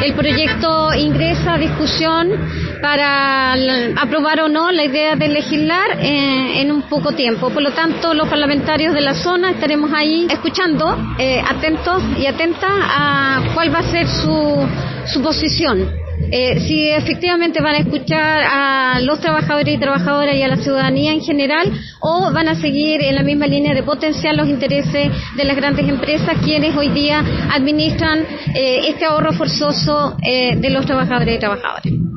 el proyecto ingresa a discusión para aprobar o no la idea de legislar en un poco tiempo. Por lo tanto, los parlamentarios de la zona estaremos ahí escuchando, atentos y atentas a cuál va a ser su posición. Si efectivamente van a escuchar a los trabajadores y trabajadoras y a la ciudadanía en general, o van a seguir en la misma línea de potenciar los intereses de las grandes empresas, quienes hoy día administran este ahorro forzoso de los trabajadores y trabajadoras.